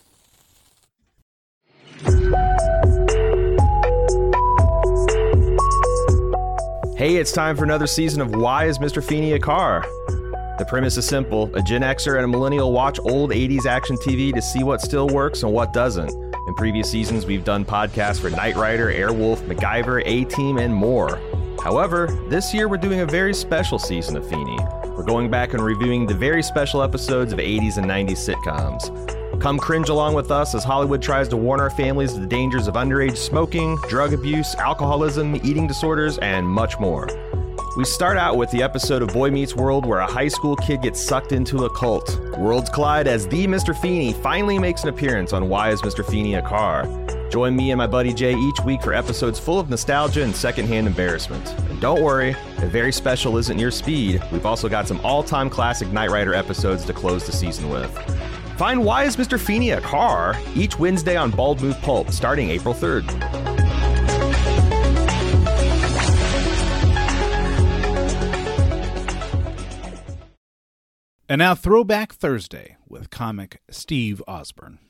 Hey, it's time for another season of Why is Mister Feeney a Car? The premise is simple. A Gen Xer and a millennial watch old eighties action T V to see what still works and what doesn't. In previous seasons, we've done podcasts for Knight Rider, Airwolf, MacGyver, A-Team, and more. However, this year we're doing a very special season of Feeney. We're going back and reviewing the very special episodes of eighties and nineties sitcoms. Come cringe along with us as Hollywood tries to warn our families of the dangers of underage smoking, drug abuse, alcoholism, eating disorders, and much more. We start out with the episode of Boy Meets World where a high school kid gets sucked into a cult. Worlds collide as the Mister Feeney finally makes an appearance on Why is Mister Feeney a Car? Join me and my buddy Jay each week for episodes full of nostalgia and secondhand embarrassment. And don't worry, if very special isn't your speed, we've also got some all-time classic Knight Rider episodes to close the season with. Find Why is Mister Feeney a Car? Each Wednesday on Bald Move Pulp, starting April third. And now Throwback Thursday with comic Steve Osborne.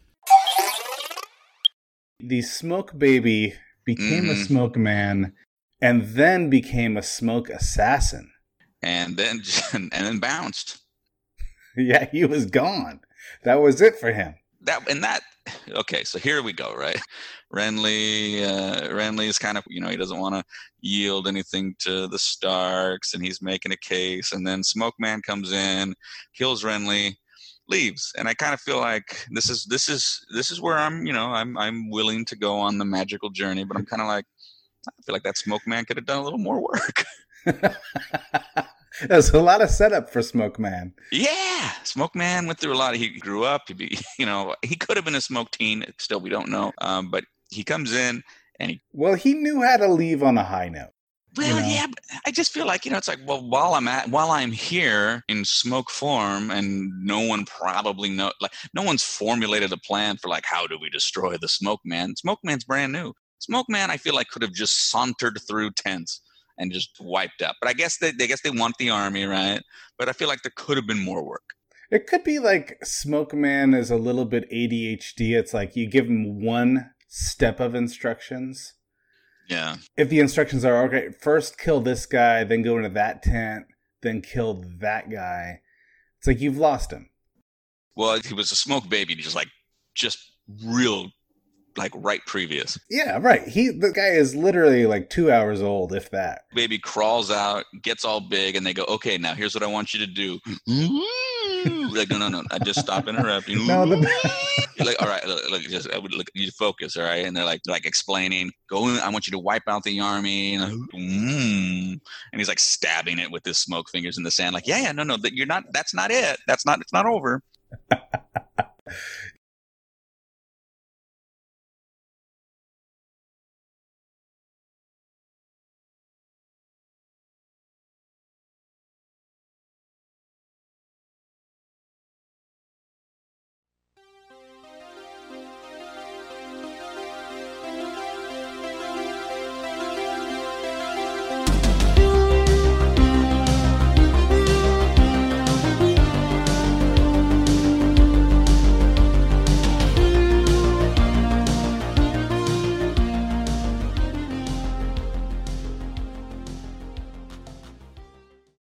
The Smoke Baby became mm-hmm. a Smoke Man and then became a Smoke Assassin. And then and then bounced. Yeah, he was gone. That was it for him. That and that. Okay, so here we go. Right, Renly. Uh, Renly is kind of, you know, he doesn't want to yield anything to the Starks, and he's making a case. And then Smoke Man comes in, kills Renly, leaves. And I kind of feel like this is this is this is where I'm, you know, I'm I'm willing to go on the magical journey, but I'm kind of like, I feel like that Smoke Man could have done a little more work. There's a lot of setup for Smoke Man. Yeah, Smoke Man went through a lot. He grew up. He, be, you know, he could have been a smoke teen. Still, we don't know. Um, but he comes in and he. Well, he knew how to leave on a high note. Well, you know? yeah, but I just feel like, you know, it's like, well, while I'm at, while I'm here in smoke form, and no one probably know, like, no one's formulated a plan for like, how do we destroy the Smoke Man? Smoke Man's brand new. Smoke Man, I feel like, could have just sauntered through tents and just wiped up. But I guess they, I guess they want the army, right? But I feel like there could have been more work. It could be like Smoke Man is a little bit A D H D. It's like you give him one step of instructions. Yeah. If the instructions are, okay, first kill this guy, then go into that tent, then kill that guy. It's like you've lost him. Well, he was a smoke baby, just like, just real, like right previous. Yeah, right. He the guy is literally like two hours old, if that. Baby crawls out, gets all big, and they go, okay, now here's what I want you to do. Like, no, no, no, I just stop interrupting. No, the... You're like, all right, look, look, just I would look, you focus, all right, and they're like, like explaining, go, I want you to wipe out the army, and, mm. and he's like stabbing it with his smoke fingers in the sand, like, yeah, yeah, no, no, that you're not, that's not it, that's not, it's not over.